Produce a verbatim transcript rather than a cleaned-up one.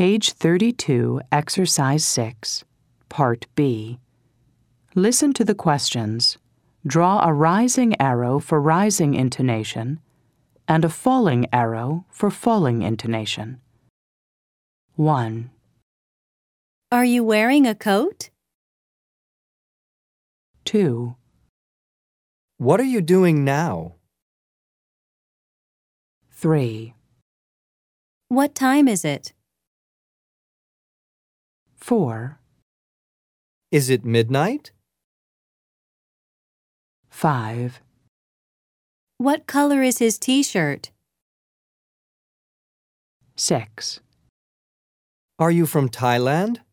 Page thirty-two, Exercise six, Part B. Listen to the questions. Draw a rising arrow for rising intonation and a falling arrow for falling intonation. one. Are you wearing a coat? two. What are you doing now? three. What time is it? four. Is it midnight? five. What color is his t-shirt? six. Are you from Thailand?